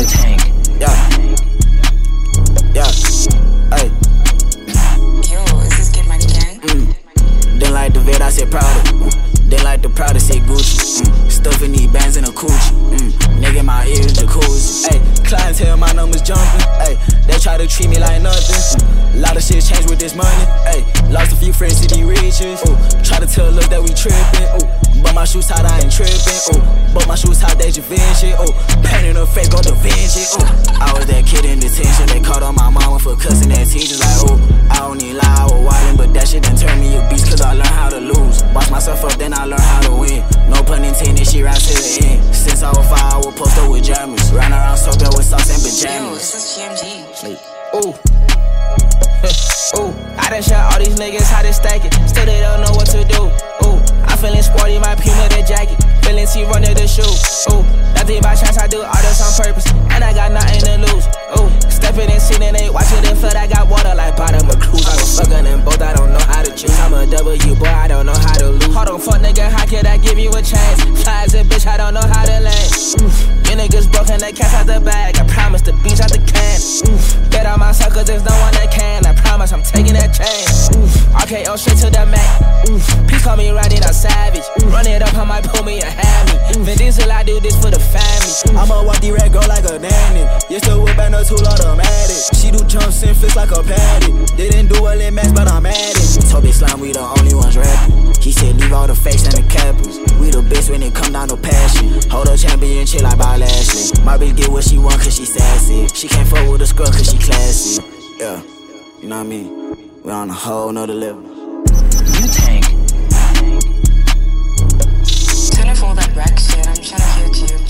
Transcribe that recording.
Ay, tank. Yeah. Yeah. Ay. Yo, is this Kid Money Gang? Didn't like the vid, I said Prada. Didn't like the Prada, said Gucci. Stuffing these bands in a coochie. Nigga, my ears jacuzzi. Ay, clientele, my numbers jumping. Ay, they try to treat me like nothing. Lot of shit changed with this money. Ay, lost a few friends to these riches. Try to tell us that we tripping. But my shoes tight, I ain't tripping. But my shoes tight, they Givenchy. Painting her face, go Da Vinci. I was that kid in detention. They caught on my mama for cussing at teachers. Like, I don't need lie, I was wildin', but that shit done turned me a beast. Cause I learned how to lose. Boss myself up, then I learned how to win. No pun intended, she right to the end. Since I was 5, I was posted with jammers. Ran around soaked up with sauce and Yo, pajamas. this is GMG. Sleep. Ooh. Ooh, I done shot all these niggas how they stack it. Still they don't know what to do. Ooh, I'm feeling sporty, my Puma the jacket. Feeling T-Runner the shoe. Ooh, nothing by chance, I do all this on purpose. And I got nothing to lose. Ooh, stepping and sitting, they watching the flood. I got water like bottom of cruise. I was fucking them both, I don't know how to choose. I'm a W boy, I don't know how to lose. Hold on, fuck nigga, how could I give you a chance? Fly as a bitch, I don't know how to land. You niggas broken, they cash out the bag. I promise the beach out the can. Bet on myself, cause there's no one that can. I promise I'm taking that chance. RKO straight to the mat. Please call me riding a savage. Run it up, I might pull me and have me. Vin Diesel, I do this for the family. I'ma walk the red girl like a nanny. Used to whip and a tool automatic. She do jumps and flips like a patty. Didn't do a lit match, but I'm at it. Toby Slime, we the only ones rapping. He said leave all the fakes and the cappers. We the best when it come down to passion. Hold a championship like Bob Lashley. My bitch get what she want cause she sassy. She can't fuck with a scrub cause she classy. Yeah, you know what I mean? We on a whole nother level. You tank. Turn off all that rap shit, I'm trying to hear you.